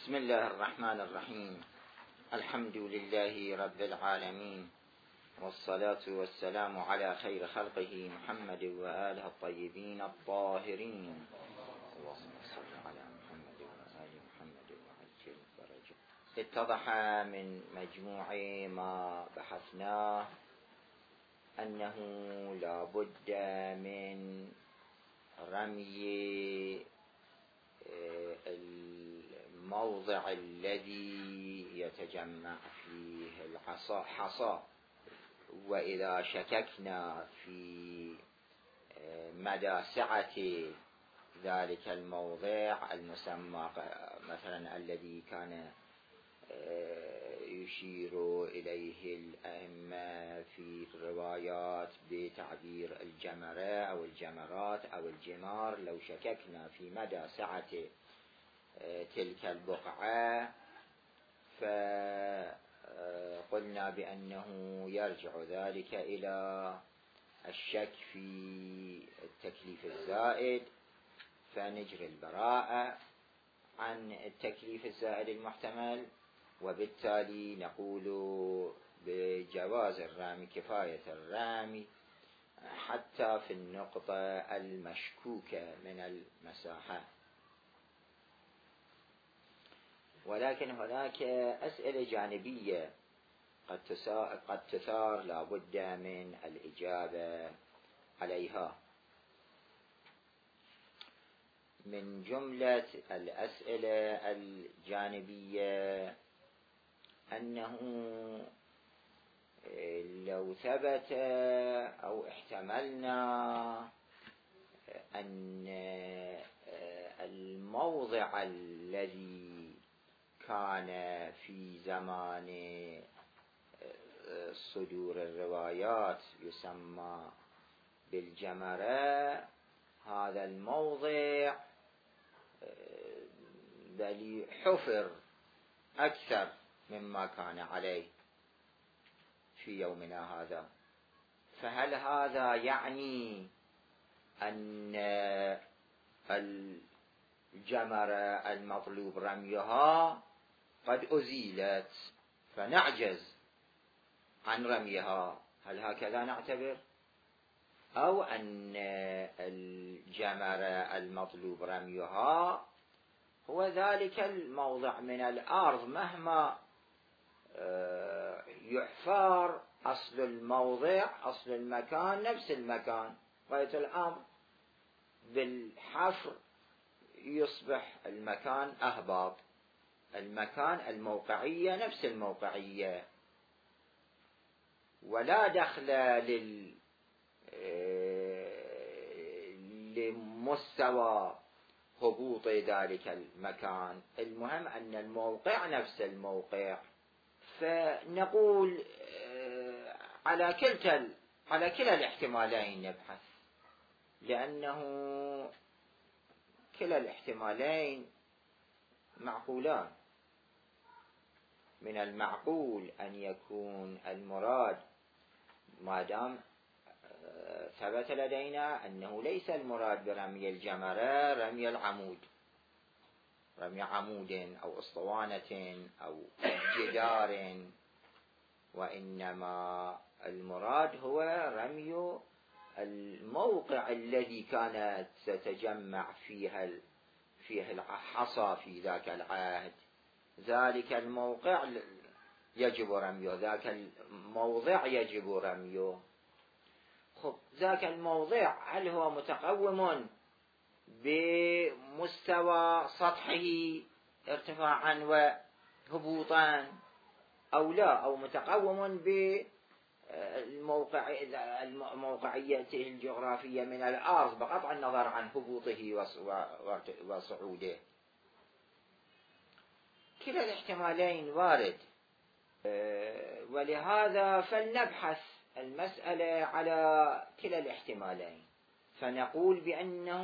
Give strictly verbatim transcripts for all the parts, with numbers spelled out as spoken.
بسم الله الرحمن الرحيم. الحمد لله رب العالمين، والصلاة والسلام على خير خلقه محمد وآله الطيبين الطاهرين. اللهم صل على محمد وآل محمد وعجل فرجه. اتضح من مجموع ما بحثناه أنه لا بد من رمي الموضع الذي يتجمع فيه الحصى حصى، وإذا شككنا في مدى سعة ذلك الموضع المسمى مثلا الذي كان يشير إليه الأئمة في الروايات بتعبير الجمرة أو الجمرات أو الجمار، لو شككنا في مدى سعة تلك البقعة فقلنا بأنه يرجع ذلك إلى الشك في التكليف الزائد، فنجري البراءة عن التكليف الزائد المحتمل، وبالتالي نقول بجواز الرمي، كفاية الرمي حتى في النقطة المشكوكة من المساحة. ولكن هناك أسئلة جانبية قد قد تثار لا بد من الإجابة عليها. من جملة الأسئلة الجانبية أنه لو ثبت أو احتملنا أن الموضع الذي كان في زمان صدور الروايات يسمى بالجمرة، هذا الموضع بل حفر أكثر مما كان عليه في يومنا هذا، فهل هذا يعني أن الجمرة المطلوب رميها قد أزيلت فنعجز عن رميها؟ هل هكذا نعتبر؟ أو أن الجمرة المطلوب رميها هو ذلك الموضع من الأرض مهما يحفر أصل الموضع أصل المكان نفس المكان، غاية الأمر بالحفر يصبح المكان أهباط، المكان الموقعية نفس الموقعية، ولا دخل لل لمستوى هبوط ذلك المكان، المهم أن الموقع نفس الموقع. فنقول على كلتا على كلا الاحتمالين نبحث، لأنه كلا الاحتمالين معقولان. من المعقول أن يكون المراد ما دام ثبت لدينا أنه ليس المراد برمي الجمرة رمي العمود، رمي عمود أو أسطوانة أو جدار، وإنما المراد هو رمي الموقع الذي كانت تتجمع فيها فيه الحصى في ذاك العهد، ذلك الموقع يجب رميه، ذاك الموضع يجب رميه. خب ذاك الموضع هل هو متقوم بمستوى سطحه ارتفاعا وهبوطا أو لا، أو متقوم بموقعيته الجغرافية من الأرض بقطع النظر عن هبوطه وصعوده؟ كلا الاحتمالين وارد، ولهذا فلنبحث المسألة على كلا الاحتمالين، فنقول بأنه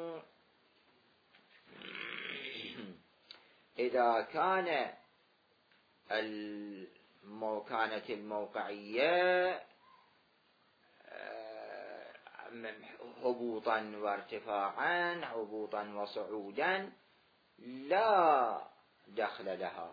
إذا كان كانت الموقعية هبوطا وارتفاعا هبوطا وصعودا لا دخل لها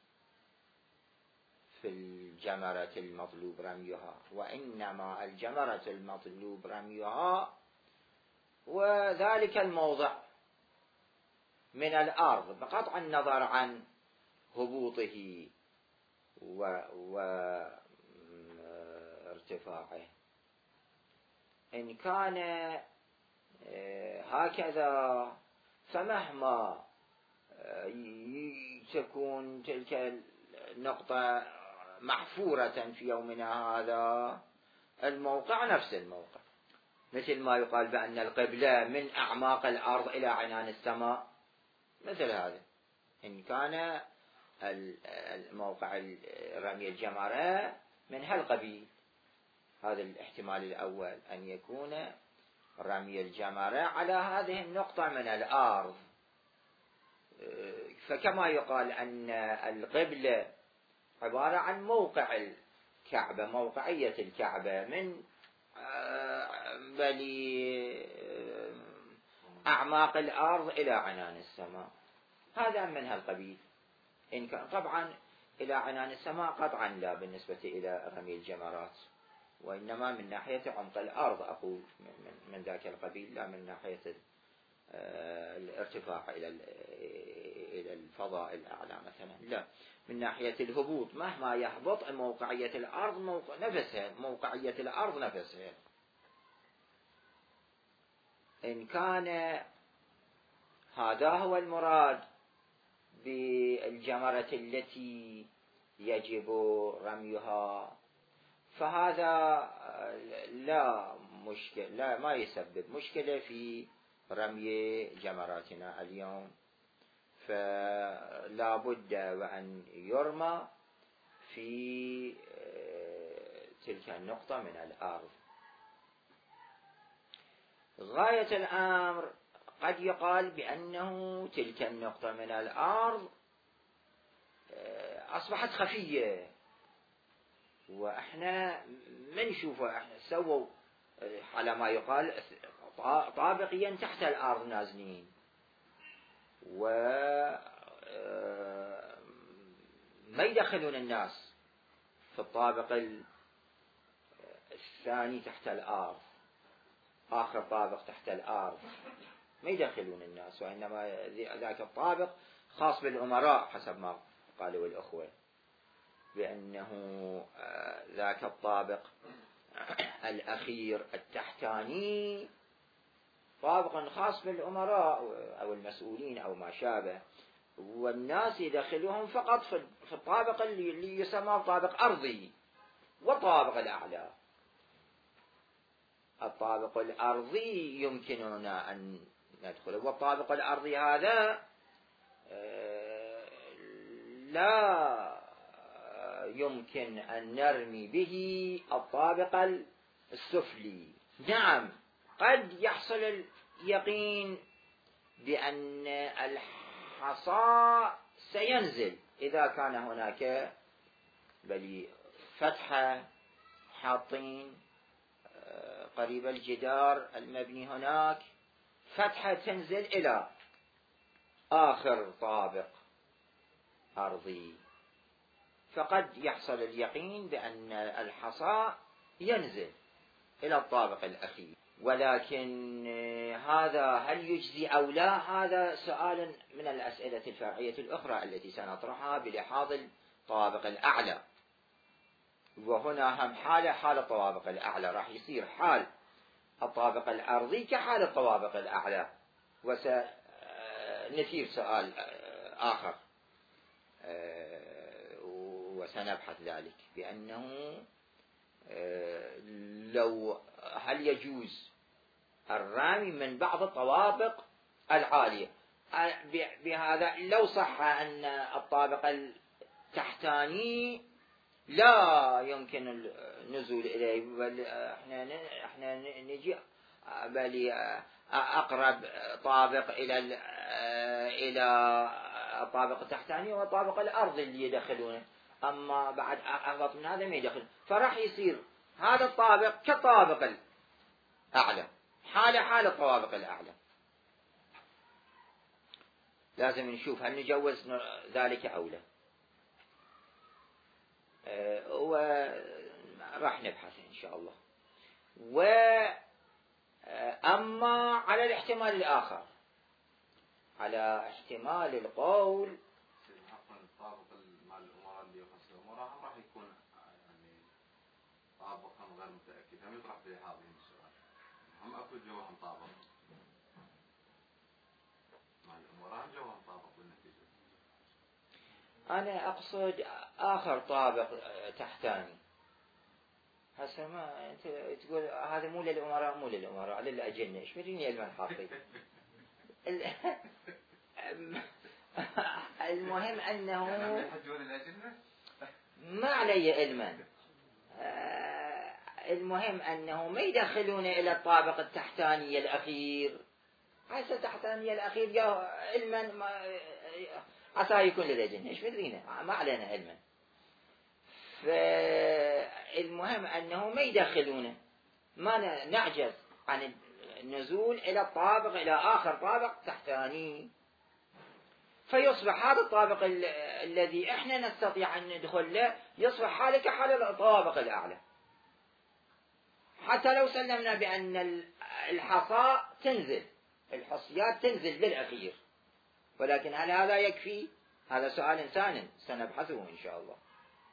في الجمرة المطلوب رميها، وإنما الجمرة المطلوب رميها وذلك الموضع من الأرض بقطع النظر عن هبوطه وارتفاعه. إن كان هكذا فمهما تكون تلك النقطة محفورة في يومنا هذا، الموقع نفس الموقع، مثل ما يقال بأن القبلة من أعماق الأرض إلى عنان السماء، مثل هذا. إن كان الموقع رمي الجمرة من هالقبيل، هذا الاحتمال الأول، أن يكون رمي الجمرة على هذه النقطة من الأرض. فكما يقال أن القبلة عبارة عن موقع الكعبة، موقعية الكعبة من بلي أعماق الأرض إلى عنان السماء، هذا من هالقبيل. إن كان طبعا إلى عنان السماء قطعا لا بالنسبة إلى رمي الجمرات، وإنما من ناحية عمق الأرض أقول من ذاك القبيل، لا من ناحية الارتفاع إلى إلى الفضاء الأعلى مثلا، لا من ناحية الهبوط، مهما يهبط موقعية الأرض موقع نفسها، موقعية الأرض نفسها. إن كان هذا هو المراد بالجمرة التي يجب رميها، فهذا لا مشكلة، لا ما يسبب مشكلة في رمي جمراتنا اليوم. فلا بد وأن يرمى في تلك النقطة من الأرض. غاية الأمر قد يقال بأنه تلك النقطة من الأرض أصبحت خفية، وإحنا ما نشوفها، إحنا سووا على ما يقال طابقيا تحت الأرض نازلين، وما يدخلون الناس في الطابق الثاني تحت الأرض، آخر طابق تحت الأرض ما يدخلون الناس، وإنما ذاك الطابق خاص بالأمراء حسب ما قالوا الأخوة، بأنه ذاك الطابق الأخير التحتاني طابق خاص بالأمراء أو المسؤولين أو ما شابه، والناس يدخلوهم فقط في الطابق اللي يسمى طابق أرضي. والطابق الأعلى، الطابق الأرضي يمكننا أن ندخله، والطابق الأرضي هذا لا يمكن أن نرمي به الطابق السفلي. نعم قد يحصل اليقين بأن الحصى سينزل إذا كان هناك بل فتحة حاطين قريب الجدار المبني هناك فتحة تنزل إلى آخر طابق أرضي، فقد يحصل اليقين بأن الحصى ينزل إلى الطابق الأخير. ولكن هذا هل يجزي أو لا، هذا سؤال من الأسئلة الفرعية الأخرى التي سنطرحها بلحاظ الطابق الأعلى. وهنا هم حالة حال الطوابق الأعلى، راح يصير حال الطابق الأرضي كحال الطوابق الأعلى، وسنثير سؤال آخر وسنبحث ذلك، بأنه لو هل يجوز الرمي من بعض الطوابق العالية، بهذا لو صح أن الطابق التحتاني لا يمكن النزول إليه، بل احنا احنا نجي بل أقرب طابق إلى إلى الطابق التحتاني والطابق الأرضي اللي يدخلونه، أما بعد أهبط من هذا ما يدخل، فراح يصير هذا الطابق كالطابق الأعلى، حالة حال الطوابق الأعلى. لازم نشوف هل نجوز ذلك أو لا. أه وراح نبحث إن شاء الله. وأما على الاحتمال الآخر، على احتمال القول طابق مال الأمراء اللي يخص الأمراء هم راح يكون يعني طابقا غير متأكد، هم يطرح في هذا السؤال، هم أكو جوهم طابق مال الأمراء جوهم طابق بالنتيجة. أنا أقصد آخر طابق تحتاني. هسه ما أنت تقول هذا مو للأمراء مو للأمراء للأجنة، إيش بديني علما حاطي. المهم أنه ما علي علما، المهم أنه ما يدخلون إلى الطابق التحتاني الأخير. هسه التحتاني الأخير يا علما عسى يكون للأجنة، إيش بدينا ما علينا علما. فالمهم أنه ما يدخلونه، ما نعجز عن النزول إلى الطابق إلى آخر طابق تحتاني، فيصبح هذا الطابق الذي إحنا نستطيع أن ندخل له يصبح حاله كحال الطابق الأعلى، حتى لو سلمنا بأن الحصى تنزل، الحصيات تنزل بالأخير، ولكن هل هذا يكفي؟ هذا سؤال ثاني سنبحثه إن شاء الله.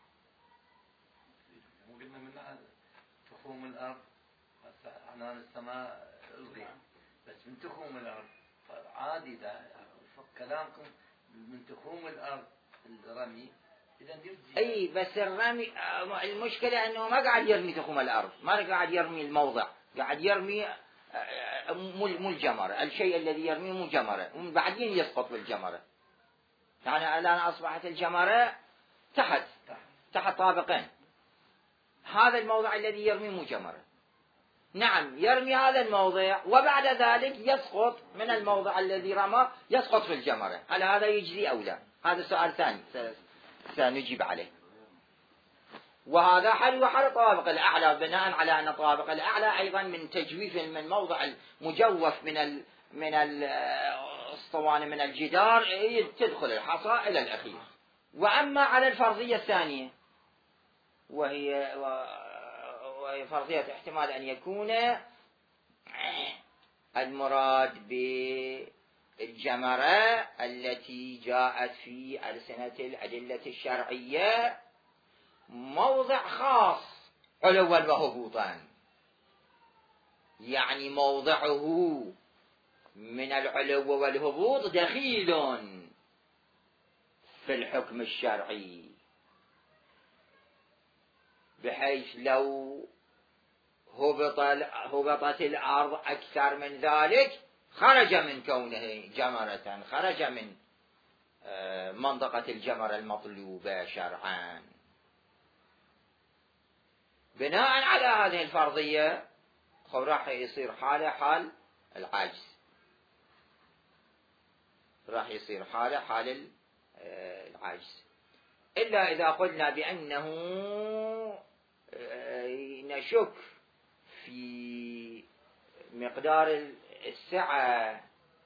قلنا من تخوم الأرض عنان السماء الغي، بس من تخوم الأرض عادي ده كلامكم من تخوم الأرض الرمي إذا يرجي. أي بس الرمي المشكلة أنه ما قاعد يرمي تخوم الأرض، ما قاعد يرمي الموضع، قاعد يرمي مو الجمرة، الشيء الذي يرميه مو جمرة، وبعدين يسقط بالجمرة. يعني الآن أصبحت الجمرة تحت تحت طابقين، هذا الموضع الذي يرمي مو جمرة. نعم يرمي هذا الموضع وبعد ذلك يسقط من الموضع الذي رمى يسقط في الجمرة، هل هذا يجزي أو لا؟ هذا سؤال ثاني سنجيب عليه. وهذا حل وحل الطابق الأعلى، بناء على أن الطابق الأعلى أيضا من تجويف من موضع المجوف من ال من الاسطوانة من الجدار تدخل الحصى إلى الأخير. وأما على الفرضية الثانية وهي وهي فرضية احتمال أن يكون المراد بالجمرة التي جاءت في ألسنة الأدلة الشرعية موضع خاص علوا وهبوطا، يعني موضعه من العلو والهبوط دخيل في الحكم الشرعي، بحيث لو هبط هبطت الأرض أكثر من ذلك خرج من كونه جمرة، خرج من منطقة الجمرة المطلوبة شرعا. بناء على هذه الفرضية راح يصير حاله حال العجز، راح يصير حاله حال العجز، إلا إذا قلنا بأنه نشك في مقدار السعة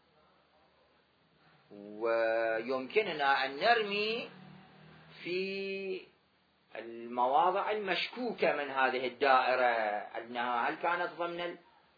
ويمكننا أن نرمي في المواضع المشكوكة من هذه الدائرة أنها هل كانت ضمن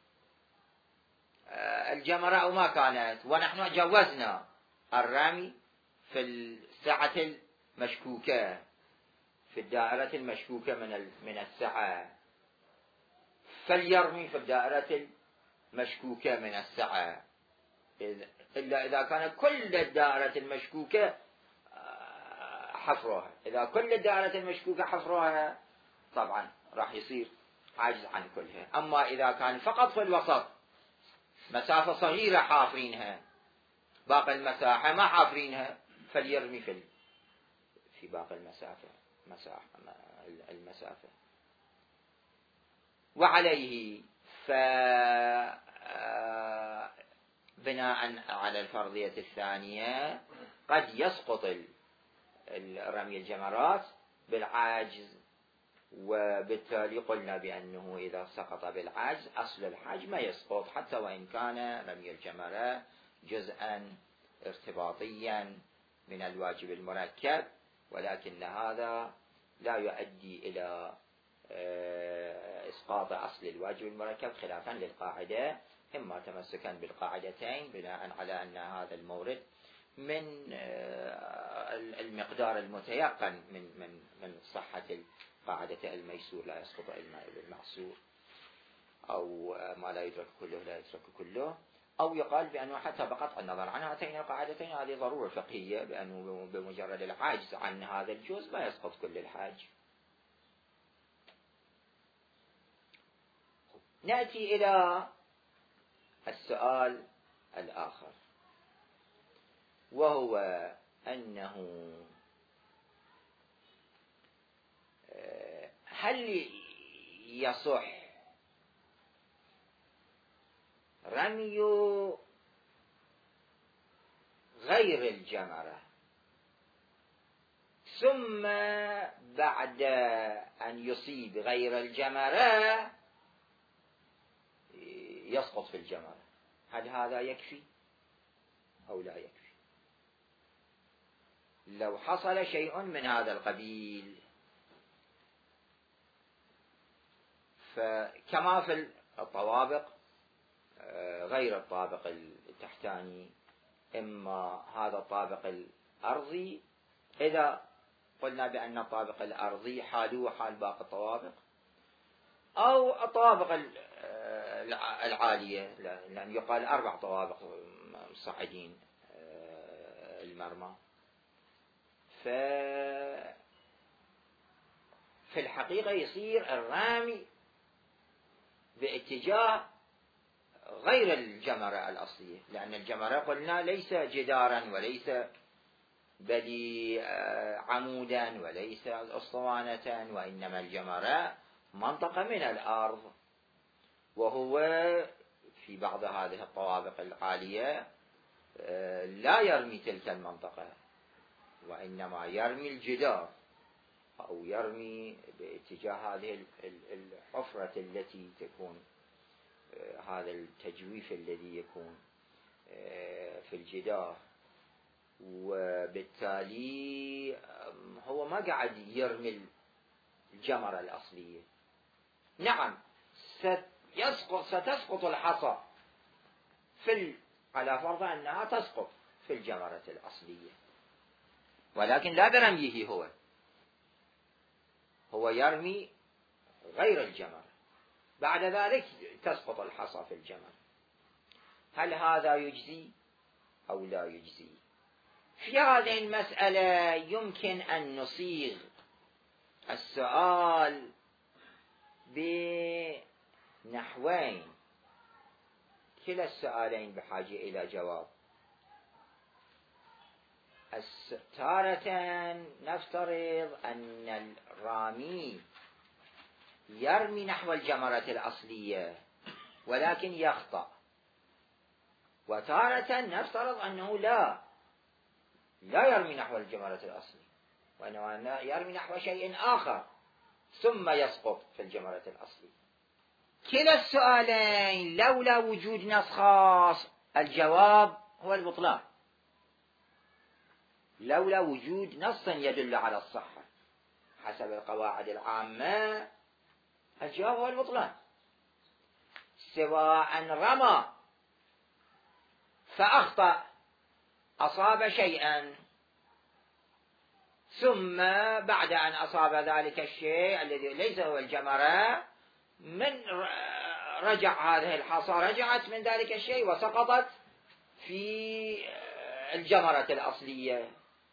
الجمرة أو ما كانت، ونحن جوزنا الرمي في السعة المشكوكة في الدائرة المشكوكة من من السعة، فليرمي في الدائرة المشكوكة من السعة، إلا إذا كانت كل الدائرة المشكوكة حفرها. إذا كل الدائرة المشكوكة حفرها طبعا راح يصير عاجز عن كلها. أما إذا كان فقط في الوسط مسافة صغيرة حافرينها، باقي المساحة ما حافرينها، فليرمي في في باقي المسافة مساحة المسافة. وعليه فبناء على الفرضية الثانية قد يسقط رمي الجمرات بالعاجز، وبالتالي قلنا بأنه إذا سقط بالعجز أصل الحج ما يسقط حتى وإن كان رمي الجمرة جزءا ارتباطيا من الواجب المركب، ولكن هذا لا يؤدي إلى إسقاط أصل الواجب المركب خلافا للقاعدة، إما تمسكا بالقاعدتين بناء على أن هذا المورد من المقدار المتيقن من من من صحة القاعدة الميسور لا يسقط الماء بالمعسور، أو ما لا يدرك كله لا يترك كله، أو يقال بأنه حتى بقطع النظر عن هاتين القاعدتين هذه ضرورة فقهية، بأنه بمجرد العاجز عن هذا الجزء ما يسقط كل الحاج. نأتي إلى السؤال الآخر، وهو أنه هل يصح رمي غير الجمرة ثم بعد أن يصيب غير الجمرة يسقط في الجمرة؟ هل هذا يكفي أو لا يكفي؟ لو حصل شيء من هذا القبيل، فكما في الطوابق غير الطابق التحتاني، إما هذا الطابق الأرضي إذا قلنا بأن الطابق الأرضي حاله حال باقي الطوابق، أو الطوابق العالية، لأن يقال أربع طوابق صاعدين المرمى. ففي الحقيقة يصير الرامي باتجاه غير الجمرة الأصلية، لأن الجمرة قلنا ليس جدارا وليس بل عمودا وليس أسطوانة، وإنما الجمرة منطقة من الأرض، وهو في بعض هذه الطوابق العالية لا يرمي تلك المنطقة، وإنما يرمي الجدار أو يرمي باتجاه هذه الحفرة التي تكون، هذا التجويف الذي يكون في الجدار، وبالتالي هو ما قاعد يرمي الجمرة الأصلية. نعم سيسقط ستسقط الحصى في على فرض أنها تسقط في الجمرة الأصلية، ولكن لا برميه، هو هو يرمي غير الجمرة، بعد ذلك تسقط الحصى في الجمرة. هل هذا يجزي أو لا يجزي؟ في هذه المسألة يمكن أن نصيغ السؤال بنحوين، كلا السؤالين بحاجة إلى جواب. تارة نفترض أن الرامي يرمي نحو الجمرة الأصلية ولكن يخطأ، وتارة نفترض أنه لا لا يرمي نحو الجمرة الأصلية، وإنما يرمي نحو شيء آخر ثم يسقط في الجمرة الأصلية. كلا السؤالين لولا وجود نص خاص الجواب هو البطلان، لولا وجود نص يدل على الصحة حسب القواعد العامة الجواب هو البطلان، سواء رمى فأخطأ أصاب شيئا ثم بعد أن أصاب ذلك الشيء الذي ليس هو الجمرة من رجع هذه الحصى رجعت من ذلك الشيء وسقطت في الجمرة الأصلية،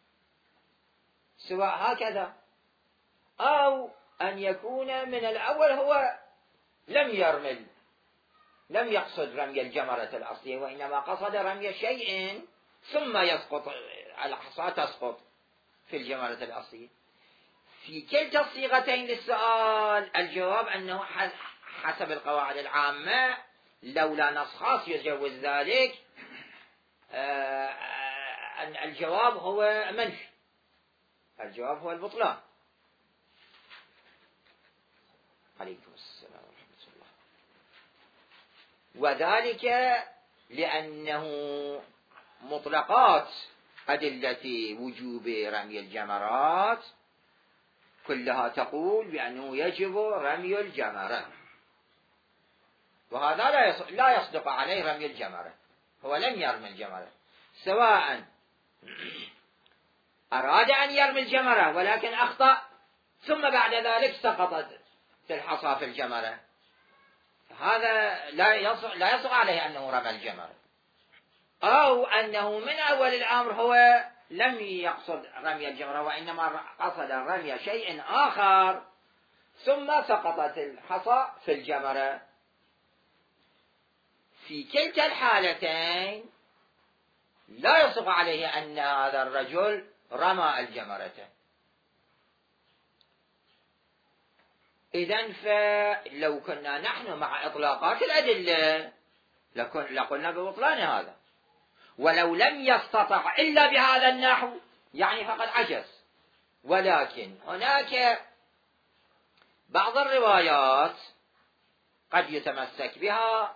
سواء هكذا أو أن يكون من الأول هو لم يرمل لم يقصد رمي الجمرة الأصلية، وإنما قصد رمي شيء ثم يسقط الحصى تسقط في الجمرة الأصلية. في كلتا الصيغتين للسؤال الجواب أنه حسب القواعد العامة لولا نص خاص يجوز ذلك أن الجواب هو منفي، الجواب هو البطلان. عليكم السلام ورحمة الله. وذلك لأنه مطلقات أدلة وجوب رمي الجمرات كلها تقول بأنه يجب رمي الجمرة، وهذا لا يصدق عليه رمي الجمرة. هو لم يرمي الجمرة، سواء أراد أن يرمي الجمرة ولكن أخطأ ثم بعد ذلك سقطت الحصى في الجمرة، هذا لا يصح لا يصح عليه أنه رمى الجمرة، أو أنه من أول الأمر هو لم يقصد رمي الجمرة وإنما قصد رمي شيء آخر ثم سقطت الحصى في الجمرة. في كلتا الحالتين لا يصح عليه أن هذا الرجل رمى الجمرة. إذن فلو كنا نحن مع إطلاقات الأدلة لقلنا ببطلان هذا، ولو لم يستطع إلا بهذا النحو يعني فقد عجز. ولكن هناك بعض الروايات قد يتمسك بها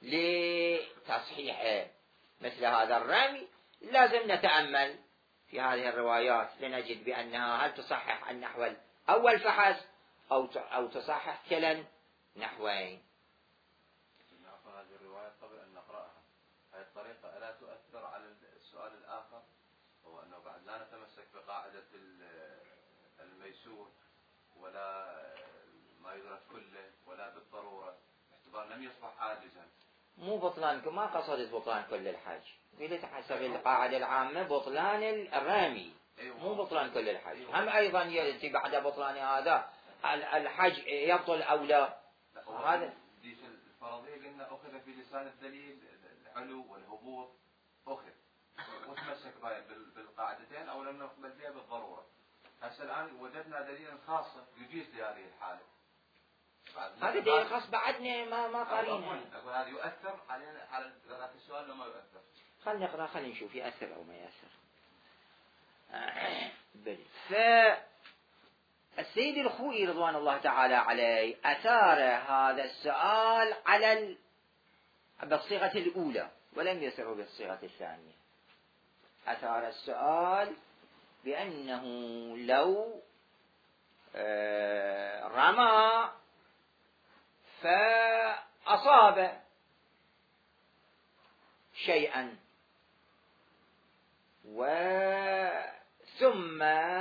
لتصحيح مثل هذا الرمي، لازم نتأمل في هذه الروايات لنجد بأنها هل تصحح النحو الأول فحسب أو أو تصحح كلا نحوين. هذه الرواية قبل أن نقرأها، هذه الطريقة ألا تؤثر على السؤال الآخر، هو أنه بعد لا نتمسك بقاعدة الميسور ولا ما يدرك كله ولا بالضرورة باعتبار لم يصبح عاجزا. مو بطلان، ما قصدت بطلان كل الحج، قلت حسب القاعدة العامة بطلان الرامي مو بطلان كل الحج. هم أيضا يأتي بعد بطلان هذا الحج يبطل أو لا. هذا دي في الفرضية قلنا أخذ في لسان الدليل العلو والهبوط، أخذ وتمسك بالقاعدتين أو لم نقبل فيها بالضرورة. هسه الآن وجدنا دليلا خاصة يجيز لهذه الحالة، هذا دليل خاص بعدنا ما ما قارينها. أقول هذا يؤثر علينا على ذات السؤال ولا ما يؤثر؟ خلينا نقرأ خلينا نشوف يأثر أو ما يأثر. بلي. فالسيد الخوئي رضوان الله تعالى عليه أثار هذا السؤال على ال... بالصيغة الأولى ولم يسره بالصيغة الثانية. أثار السؤال بأنه لو رمى فأصاب شيئا وثم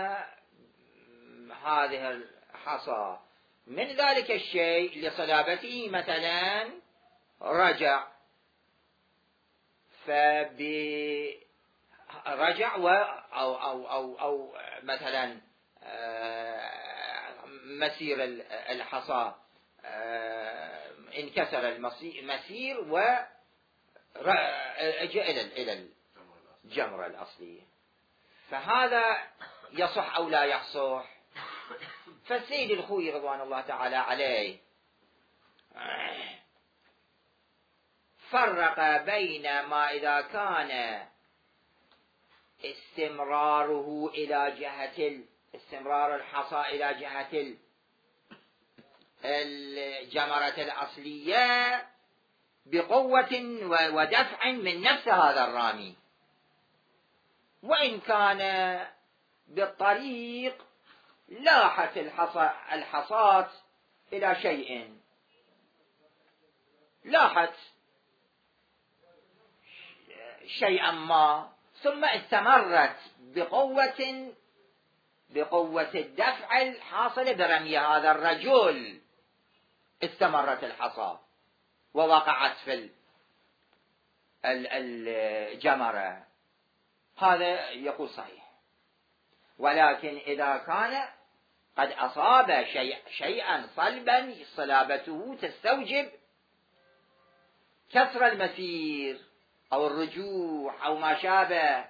هذه الحصى من ذلك الشيء لصلابته مثلا رجع، فرجع و أو أو أو أو مثلا مسير الحصى انكسر المسير ورجع إلى إلى الجمرة الأصلية، فهذا يصح أو لا يصح؟ فالسيد الخوئي رضوان الله تعالى عليه فرق بين ما إذا كان استمراره إلى جهة استمرار الحصى إلى جهة الجمرة الأصلية بقوة ودفع من نفس هذا الرامي، وإن كان بالطريق لاحت الحصاة إلى شيء، لاحت شيئا ما ثم استمرت بقوة بقوة الدفع الحاصل برمي هذا الرجل، استمرت الحصى ووقعت في الجمرة، هذا يقول صحيح. ولكن إذا كان قد أصاب شيء شيئا صلبا صلابته تستوجب كسر المسير أو الرجوع أو ما شابه،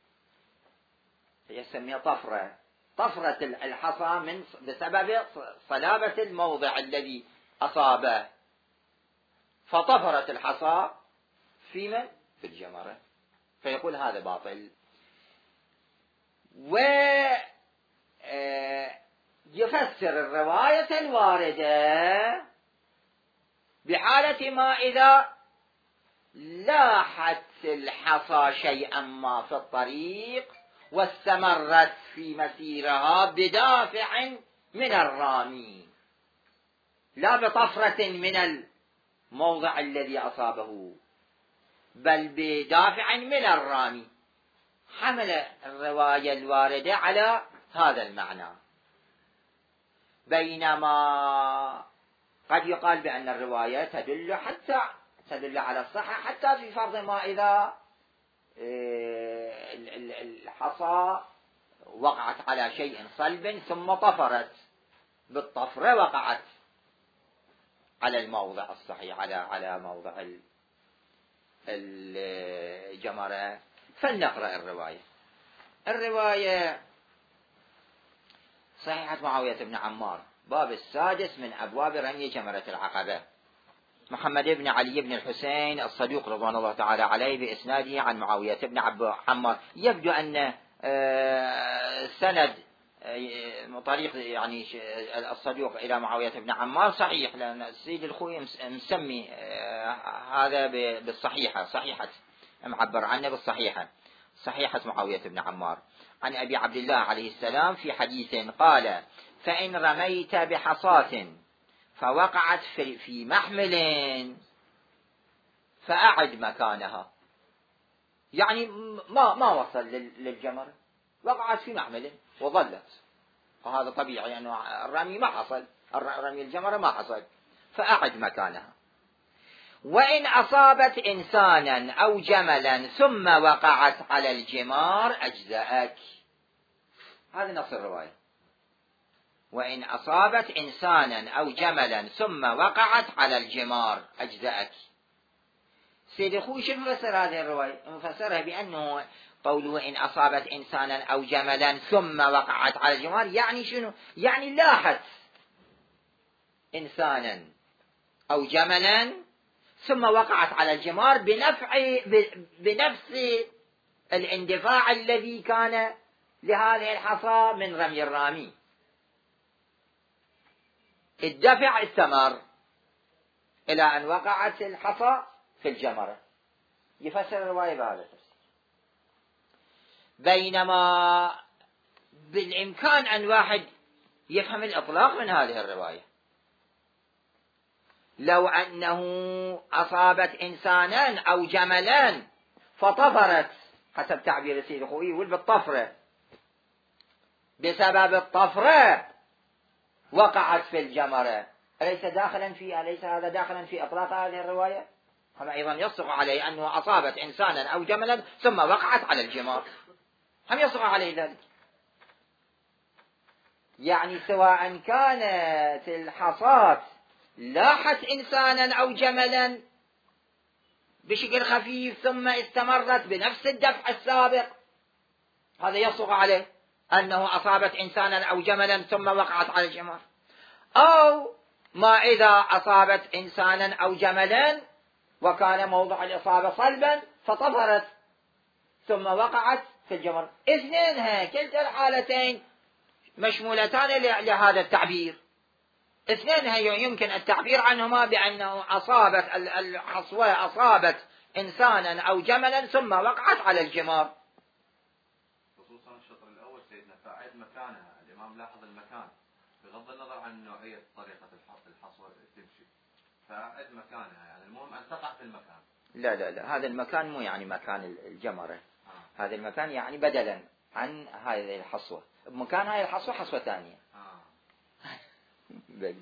يسميها طفرة طفرة الحصى من بسبب صلابة الموضع الذي أصابه، فطفرت الحصى في من؟ في الجمرة، فيقول هذا باطل. ويفسر الرواية الواردة بحالة ما إذا لاحت الحصى شيئا ما في الطريق واستمرت في مسيرها بدافع من الرامي لا بطفرة من الموضع الذي أصابه، بل بدافع من الرامي. حمل الرواية الواردة على هذا المعنى، بينما قد يقال بأن الرواية تدل حتى تدل على الصحة حتى في فرض ما إذا الحصى وقعت على شيء صلب ثم طفرت، بالطفرة وقعت على الموضع الصحيح، على على موضع الجمرة. فلنقرأ الرواية. الرواية صحيحة معاوية بن عمار، باب السادس من أبواب رمي جمرة العقبة. محمد بن علي بن الحسين الصدوق رضوان الله تعالى عليه بإسناده عن معاوية بن عمار. يبدو أن سند طريق يعني الصدوق إلى معاوية بن عمار صحيح، لأن السيد الخوي مسمي هذا بالصحيحة، صحيحة معبر عنه بالصحيحة، صحيحة معاوية بن عمار عن أبي عبد الله عليه السلام في حديث قال: فإن رميت بحصاة فوقعت في محمل فأعد مكانها. يعني ما ما وصل للجمر، وقعت في محمل وظلت، وهذا طبيعي لأنه يعني الرمي ما حصل، رمي الجمرة ما حصل، فأعد مكانها. وإن أصابت إنسانا أو جملا ثم وقعت على الجمار أجزأك. هذا نص الرواية. وإن أصابت إنسانا أو جملا ثم وقعت على الجمار أجزأك. سيدي خوي شو مفسر هذه الرواية؟ مفسرها بأنه قوله إن أصابت إنسانا أو جملا ثم وقعت على الجمار يعني شنو؟ يعني لاحت إنسانا أو جملا ثم وقعت على الجمار بنفع بنفس الاندفاع الذي كان لهذه الحصى من رمي الرامي. الدفع استمر إلى أن وقعت الحصى في الجمرة. يفسر الرواية بهذا التفسير. بينما بالإمكان أن واحد يفهم الإطلاق من هذه الرواية. لو أنه أصابت إنسانا أو جملا فطفرت، حسب تعبير السيد الخوي يقول بالطفرة، بسبب الطفرة وقعت في الجمرة، أليس داخلا في أليس هذا داخلا في إطلاق هذه الرواية؟ هذا أيضا يصدق عليه أنه أصابت إنسانا أو جملا ثم وقعت على الجمار، هم يصدق عليه ذلك. يعني سواء كانت الحصاة لاحت إنسانا أو جملا بشكل خفيف ثم استمرت بنفس الدفع السابق، هذا يصدق عليه أنه أصابت إنسانا أو جملا ثم وقعت على الجمار. أو ما إذا أصابت إنسانا أو جملا وكان موضع الإصابة صلبا فطفرت ثم وقعت في الجمر، اثنينها كلتا الحالتين مشمولتان لهذا التعبير، اثنينها يمكن التعبير عنهما بأنه أصابت الحصوة أصابت إنسانا أو جملا ثم وقعت على الجمار. خصوصا الشطر الأول سيدنا فأعد مكانها، الإمام لاحظ المكان بغض النظر عن نوعية طريقة الحصوة تمشي، فأعد مكانها يعني المهم أن تقع في المكان. لا لا لا، هذا المكان مو يعني مكان الجمرة، آه. هذا المكان يعني بدلا عن هذه الحصوة، بمكان هذه الحصوة حصوة ثانية. آه. بلي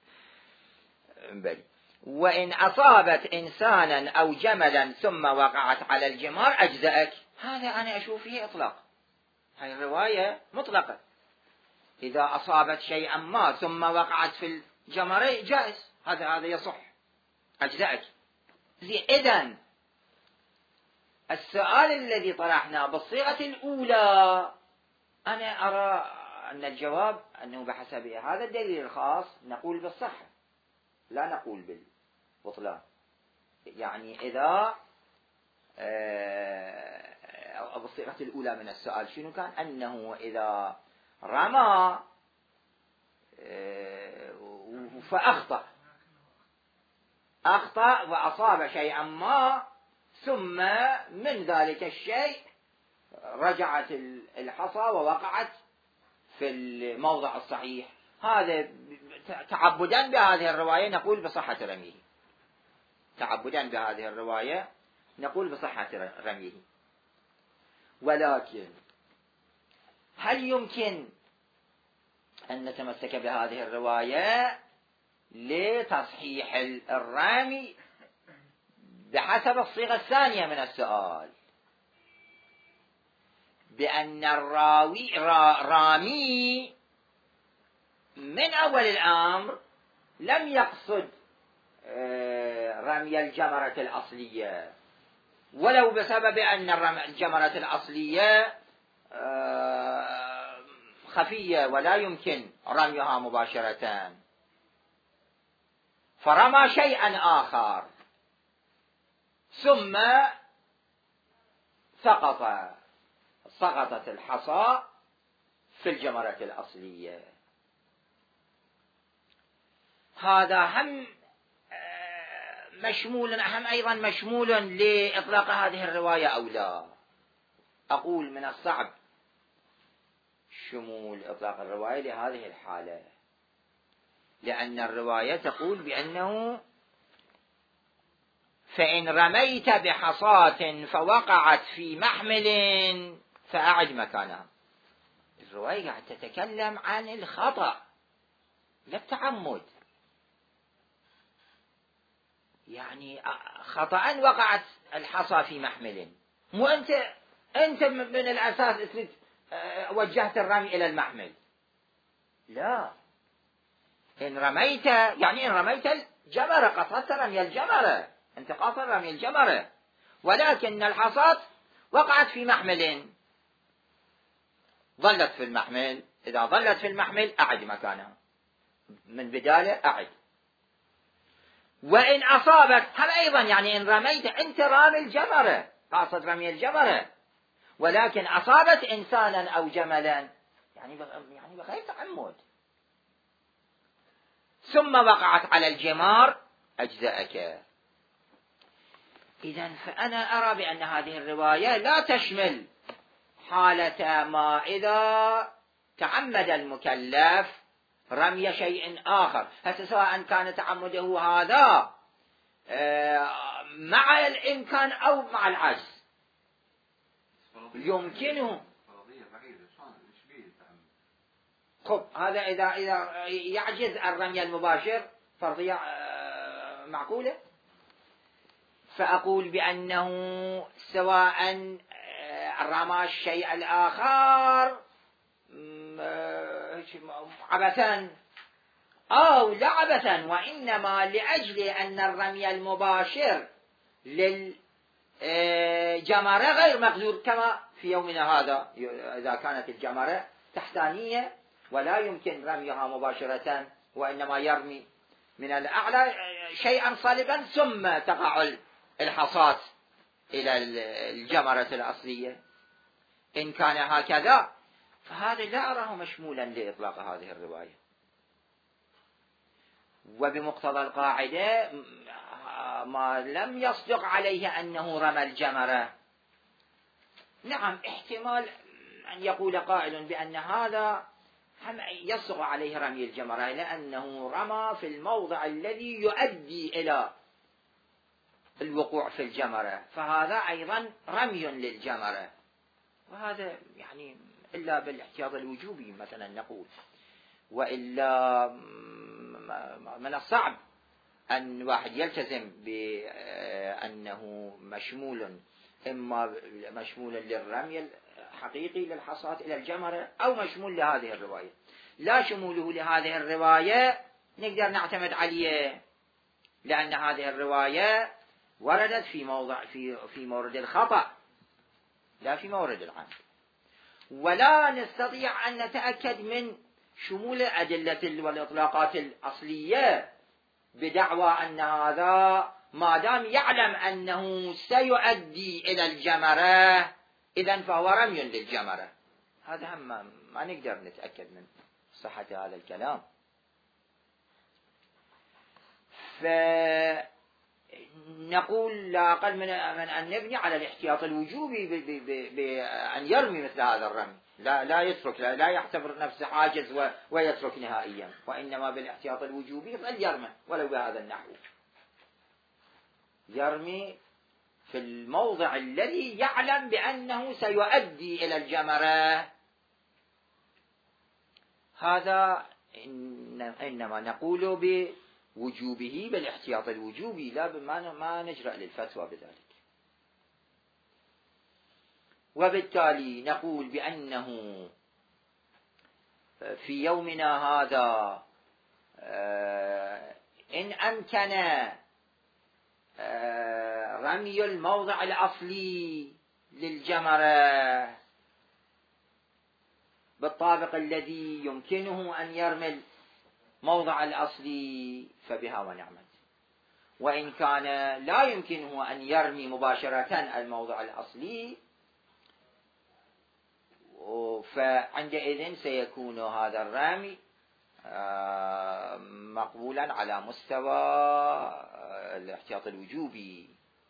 بلي. وإن أصابت إنسانا أو جملا ثم وقعت على الجمار أجزأك. هذا أنا أشوف فيه إطلاق، هذه الرواية مطلقة. إذا أصابت شيئا ما ثم وقعت في الجمرة جائز، هذا هذا يصح أجزأك. إذن السؤال الذي طرحناه بالصيغة الأولى أنا أرى أن الجواب أنه بحسب هذا الدليل الخاص نقول بالصحة لا نقول بالبطلان. يعني إذا أو بالصيغة الأولى من السؤال شنو كان؟ أنه إذا رمى فأخطأ أخطأ وأصاب شيئا ما ثم من ذلك الشيء رجعت الحصى ووقعت في الموضع الصحيح. هذا تعبدا بهذه الرواية نقول بصحة رميه، تعبدا بهذه الرواية نقول بصحة رميه. ولكن هل يمكن أن نتمسك بهذه الرواية لتصحيح الرمي بحسب الصيغة الثانية من السؤال، بأن الراوي رامي من أول الأمر لم يقصد رمي الجمرة الأصلية، ولو بسبب أن الجمرة الأصلية خفية ولا يمكن رميها مباشرة، فرمى شيئا آخر ثم سقط سقطت الحصى في الجمرة الأصلية. هذا هم مشمول هم أيضا مشمول لإطلاق هذه الرواية أو لا؟ أقول من الصعب شمول إطلاق الرواية لهذه الحالة، لأن الرواية تقول بأنه فإن رميت بحصاة فوقعت في محمل فأعد مكانها. الرواية قاعدة تتكلم عن الخطأ لا التعمد، يعني خطأ وقعت الحصى في محمل، مو أنت أنت من الأساس وجهت الرمي إلى المحمل، لا، إن رميت يعني إن رميت الجمرة قصدت رمي الجمرة، أنت قاصد رمي الجمرة، ولكن الحصاة وقعت في محمل، ظلت في المحمل، إذا ظلت في المحمل أعد مكانها من بداية أعد. وإن أصابت هم أيضا يعني إن رميت أنت رامي الجمرة قاصد رمي الجمرة، ولكن أصابت إنسانا أو جملا يعني يعني بغير تعمد ثم وقعت على الجمار أجزأك. إذن فأنا أرى بأن هذه الرواية لا تشمل حالة ما إذا تعمد المكلف رمي شيء آخر، حتى سواء كان تعمده هذا مع الإمكان أو مع العجز يمكنه. خب هذا إذا إذا يعجز الرمي المباشر فرضية معقولة، فأقول بأنه سواء رمى الشيء الآخر عبثا أو لا عبثا، وإنما لأجل أن الرمي المباشر للجمرة غير مقدور، كما في يومنا هذا إذا كانت الجمرة تحتانية ولا يمكن رميها مباشرة، وإنما يرمي من الأعلى شيئا صلبا ثم تقع الحصاة إلى الجمرة الأصلية. إن كان هكذا فهذا لا أراه مشمولا لإطلاق هذه الرواية. وبمقتضى القاعدة ما لم يصدق عليه أنه رمى الجمرة، نعم احتمال أن يقول قائل بأن هذا يصدق عليه رمي الجمرة لأنه رمى في الموضع الذي يؤدي إلى الوقوع في الجمرة، فهذا أيضا رمي للجمرة، وهذا يعني إلا بالاحتياط الوجوبي مثلا نقول، وإلا من الصعب أن واحد يلتزم بأنه مشمول، إما مشمول للرمي الحقيقي للحصاة إلى الجمرة أو مشمول لهذه الرواية. لا شموله لهذه الرواية نقدر نعتمد عليه، لأن هذه الرواية وردت في موضع في في مورد الخطأ لا في مورد العمد، ولا نستطيع أن نتأكد من شمول الأدلة والإطلاقات الأصلية بدعوى أن هذا ما دام يعلم أنه سيؤدي إلى الجمرة إذن فهو رمي للجمرة. هذا هم ما نقدر نتأكد من صحة هذا الكلام. نقول لا أقل من أن نبني على الاحتياط الوجوبي بأن يرمي مثل هذا الرمي، لا لا يترك، لا, لا يعتبر نفسه حاجز ويترك نهائيا، وإنما بالاحتياط الوجوبي فليرمي ولو بهذا النحو، يرمي في الموضع الذي يعلم بأنه سيؤدي إلى الجمرة. هذا إنما نقول بوجوبه بالاحتياط الوجوبي، لا ما نجرأ للفتوى بذلك. وبالتالي نقول بأنه في يومنا هذا إن أمكن رمي الموضع الأصلي للجمرة بالطابق الذي يمكنه أن يرمي الموضع الأصلي فبها ونعمت، وإن كان لا يمكنه أن يرمي مباشرة الموضع الأصلي فعندئذ سيكون هذا الرمي مقبولا على مستوى الاحتياط الوجوبي.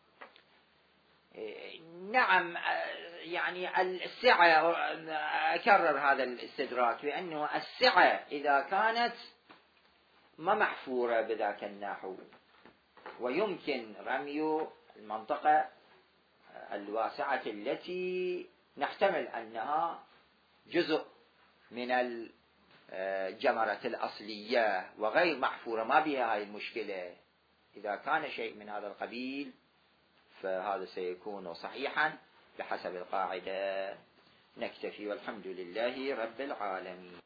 نعم، يعني السعة، أكرر هذا الاستدراك بأنه السعة إذا كانت ما محفورة بذاك النحو ويمكن رمي المنطقة الواسعة التي نحتمل أنها جزء من الجمرة الأصلية وغير محفورة ما بها هاي المشكلة، إذا كان شيء من هذا القبيل فهذا سيكون صحيحا بحسب القاعدة. نكتفي والحمد لله رب العالمين.